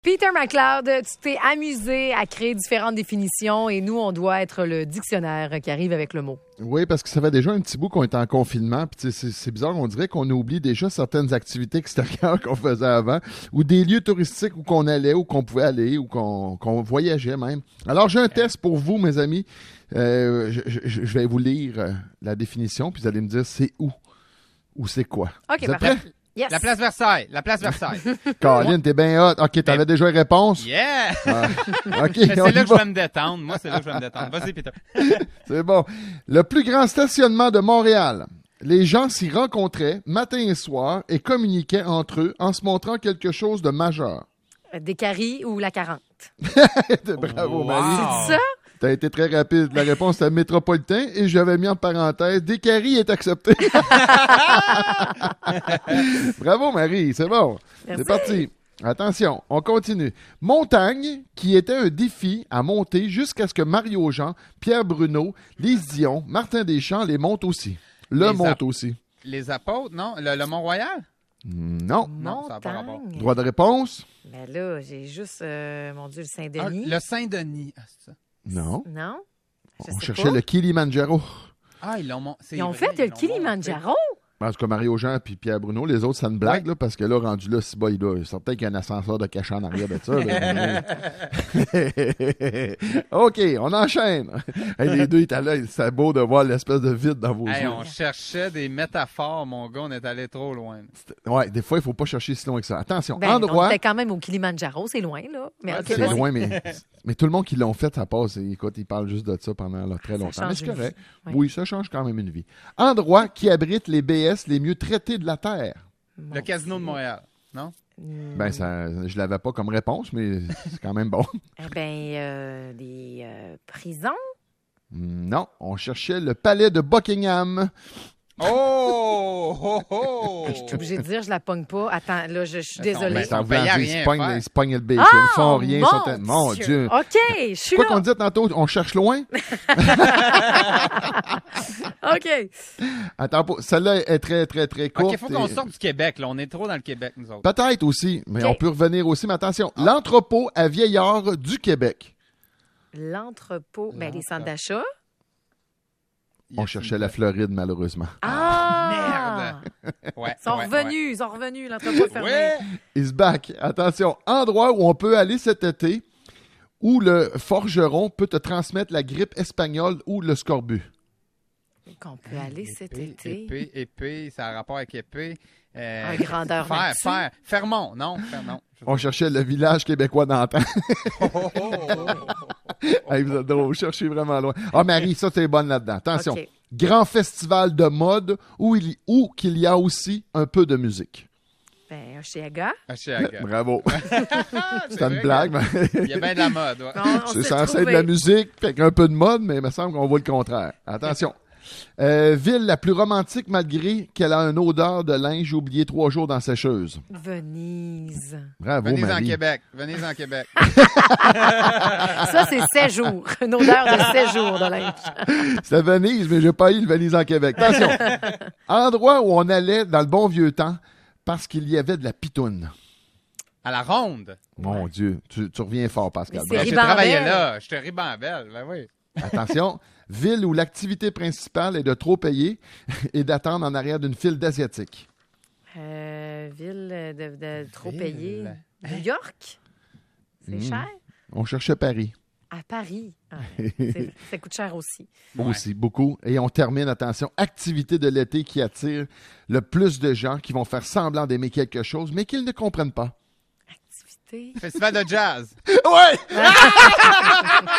Peter McLeod, tu t'es amusé à créer différentes définitions et nous, on doit être le dictionnaire qui arrive avec le mot. Oui, parce que ça fait déjà un petit bout qu'on est en confinement. Puis c'est bizarre, on dirait qu'on oublie déjà certaines activités extérieures qu'on faisait avant ou des lieux touristiques où qu'on allait, où qu'on pouvait aller, ou qu'on voyageait même. Alors, j'ai un test pour vous, mes amis. Je vais vous lire la définition, puis vous allez me dire c'est où ou c'est quoi. OK, vous êtes prêts? Yes. La place Versailles. Caroline, t'es bien hot. OK, t'avais déjà une réponse? Yeah! OK, Mais on c'est y là que je va. vais me détendre. Moi, c'est là que je vais me détendre. Vas-y, Peter. C'est bon. Le plus grand stationnement de Montréal. Les gens s'y rencontraient matin et soir et communiquaient entre eux en se montrant quelque chose de majeur. Des caries ou la 40. Bravo, Wow. Marie. C'est ça? T'as été très rapide. La réponse est métropolitain et j'avais mis en parenthèse des caries est accepté. Bravo, Marie. C'est bon. Merci. C'est parti. Attention, on continue. Montagne, qui était un défi à monter jusqu'à ce que Mario Jean, Pierre Bruno, Lise Dion, Martin Deschamps les montent aussi. Les Montent aussi. Les apôtres, non? Le Mont-Royal? Non. Non, ça n'a pas rapport. Montagne. Droit de réponse? Mais là, j'ai juste, mon Dieu, le Ah, Saint-Denis. le Saint-Denis. Ah, c'est ça. Non. Non? Je On sais cherchait pas. le Kilimanjaro. Ah, ils l'ont monté. Ils ont fait le Kilimanjaro? Parce que Mario Jean et Pierre Bruno, les autres, ça une blague, là, parce que là, rendu là, c'est bon, il est certain qu'il y a un ascenseur de cachet en arrière de ça. Là. OK, on enchaîne. Hey, les deux étaient là, c'est beau de voir l'espèce de vide dans vos Hey, yeux. on cherchait des métaphores, mon gars. On est allé trop loin. Ouais, des fois, il faut pas chercher si loin que ça. Attention, Ben, endroit, on était quand même au Kilimanjaro, c'est loin, là. Mais OK, c'est vas-y. loin, mais tout le monde qui l'ont fait, ça passe. Écoute, ils parlent juste de ça pendant là, très longtemps. Mais change c'est une correct. vie. Oui. Oui, ça change quand même une vie. Endroit qui abrite les BS les mieux traités de la Terre. Mon Le casino de Dieu. Montréal, non? Ben, ça, je l'avais pas comme réponse, mais c'est quand même bon. Eh bien, des prisons? Non, on cherchait le palais de Buckingham. Oh! Oh! Oh! Je suis obligée de dire, je la pogne pas. Attends, là, je suis désolée. mais Ça on payait veut à dire, rien ils pognent- faire. ils se pognent le bacon. Ah, Ils font rien. Mon Dieu. OK, je suis Quoi là. qu'on disait tantôt, on cherche loin? OK. Attends, celle-là est très, très, très courte. OK, il faut qu'on et- sorte du Québec, là. On est trop dans le Québec, nous autres. Peut-être aussi, mais OK. on peut revenir aussi. Mais attention, l'entrepôt à Vieillard du Québec. L'entrepôt, ben, les centres d'achat. On cherchait la Floride, malheureusement. Ah! Merde! Ouais. Ils sont revenus, l'entrepôt est fermé. Ouais. Is back. Attention, endroit où on peut aller cet été, où le forgeron peut te transmettre la grippe espagnole ou le scorbut. Qu'on peut aller cet été. Épée, ça a rapport avec épée. Un grandeur nature. Fermont, non? On cherchait le village québécois d'antan. Oh. Hey, vous êtes drôle, cherchez vraiment loin. Ah, Marie, ça, t'es bonne là-dedans. Attention. OK. Grand festival de mode où qu'il y a aussi un peu de musique. Ben, Oshéaga. Oshéaga. Bravo. C'est une vrai blague, mais Il y a bien de la mode, ouais. On c'est s'est censé être de trouvé. la musique, fait qu'un peu de mode, mais il me semble qu'on voit le contraire. Attention. Ville la plus romantique malgré qu'elle a une odeur de linge oublié 3 jours dans sécheuse. Venise. Bravo, Venez en Marie. Québec. Venez en Québec. Ça, c'est 7 jours. Une odeur de 7 jours de linge. C'était Venise, mais j'ai pas eu le Venise en Québec. Attention. Endroit où on allait dans le bon vieux temps parce qu'il y avait de la pitoune. À la ronde. Mon Dieu, tu reviens fort, Pascal. Mais Ben, j'ai Ribambelle. travaillé là. J'étais ribambelle. Ben oui. Attention, ville où l'activité principale est de trop payer et d'attendre en arrière d'une file d'Asiatiques. Ville de trop Ville. payée. New York? C'est cher? On cherchait Paris. À Paris. Ah, ça coûte cher aussi. Ouais. Aussi, beaucoup. Et on termine, attention, activité de l'été qui attire le plus de gens qui vont faire semblant d'aimer quelque chose, mais qu'ils ne comprennent pas. Activité. Festival de jazz. Ouais!